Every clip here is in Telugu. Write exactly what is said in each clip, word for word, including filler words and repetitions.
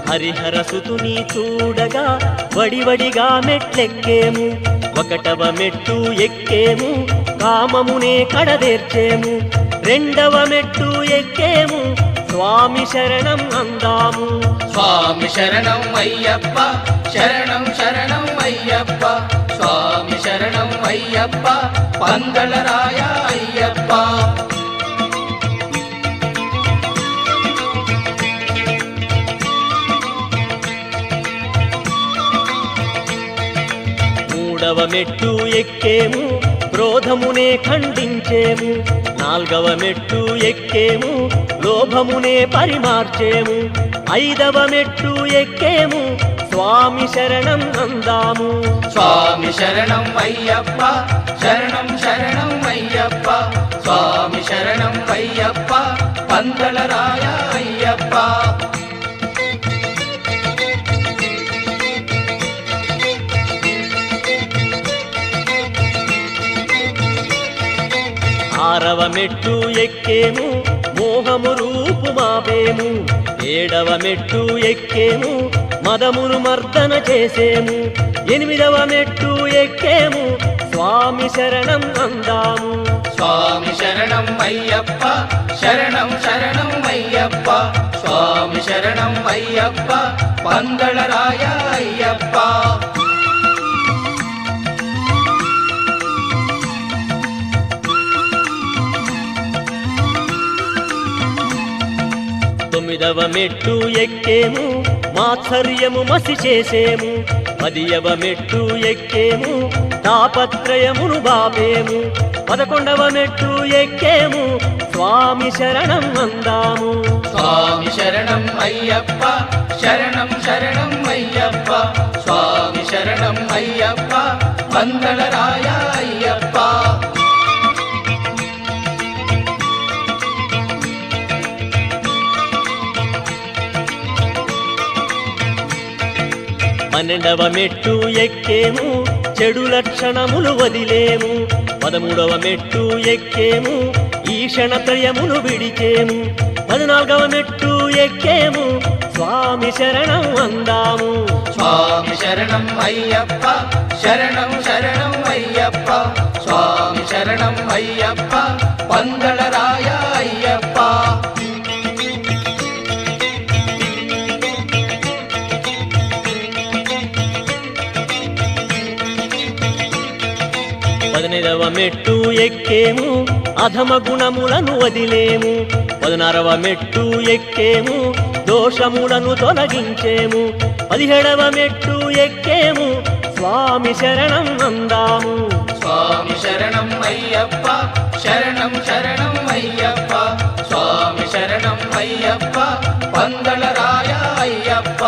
హరిహర సుతుని చూడగా వడివడిగా మెట్లెక్కేము ఒకటవ మెట్టు ఎక్కేము కామమునే కడదేర్చేము రెండవ మెట్టు ఎక్కేము స్వామి శరణం అందాము స్వామి శరణం అయ్యప్ప శరణం శరణం అయ్యప్ప స్వామి శరణం అయ్యప్ప పందలరాయ అయ్యప్ప మూడవ మెట్టు ఎక్కేము క్రోధమునే ఖండించేము నాల్గవ మెట్టు ఎక్కేము లోభమునే పరిమార్చేము ఐదవ మెట్టు ఎక్కేము స్వామి శరణం అందాము స్వామి శరణం అయ్యప్ప శరణం శరణం అయ్యప్ప స్వామి శరణం అయ్యప్ప పందలరాయ అయ్యప్ప ఆరవ మెట్టు ఎక్కేము మోహము రూపు మాపేము ఏడవ మెట్టు ఎక్కేము మదమును మర్దన చేసేము ఎనిమిదవ మెట్టు ఎక్కేము స్వామి శరణం అందాము స్వామి శరణం అయ్యప్ప శరణం శరణం అయ్యప్ప స్వామి శరణం అయ్యప్ప పందలరాయ అయ్యప్ప తొమ్మిదవ మెట్టు ఎక్కేము మాత్సర్యము మసి చేసేము పదియవ మెట్టు ఎక్కేము తాపత్రయమును బాపేము పదకొండవ మెట్టు ఎక్కేము స్వామి శరణం అందాము స్వామి శరణం అయ్యప్ప శరణం శరణం అయ్యప్ప స్వామి శరణం అయ్యప్ప పందలరాయ అయ్యప్ప పన్నెండవ మెట్టు ఎక్కేము చెడు లక్షణములు వదిలేము పదమూడవ మెట్టు ఎక్కేము ఈషణత్రయమును విడిచేము పద్నాలుగవ మెట్టు ఎక్కేము స్వామి శరణం అందాము స్వామి శరణం అయ్యప్ప శరణం శరణం అయ్యప్ప స్వామి శరణం అయ్యప్ప పందలరాయ అయ్యప్ప పదినైదవ మెట్టు ఎక్కేము అధమ గుణములను వదిలేము పదినారవ మెట్టు ఎక్కేము దోషములను తొలగించేము పదిహేడవ మెట్టు ఎక్కేము స్వామి శరణం అందాము స్వామి శరణం అయ్యప్ప శరణం శరణం అయ్యప్ప స్వామి శరణం అయ్యప్ప పందలరాయ అయ్యప్ప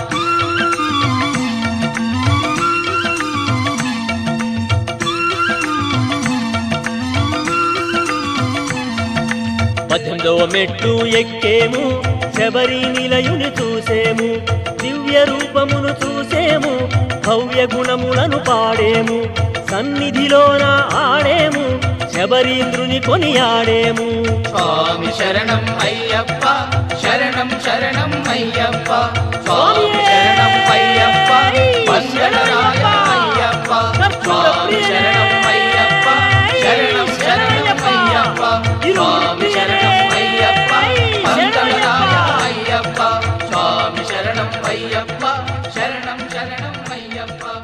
పద్దెనిమిదవ మెట్టు ఎక్కేము శబరి నిలయుని చూసేము దివ్య రూపమును చూసేము భవ్య గుణములను పాడేము సన్నిధిలోన ఆడేము శబరీంద్రుని కొనియాడేము స్వామి శరణం అయ్యప్ప శరణం శరణం అయ్యప్ప స్వామి శరణం అయ్యప్ప పందలరాయ అయ్యప్ప స్వామి శరణం అయ్యప్ప శరణం శరణం అయ్యప్ప స్వామి శరణం అయ్యప్ప పందలరాయ అయ్యప్ప స్వామి శరణం అయ్యప్ప శరణం శరణం అయ్యప్ప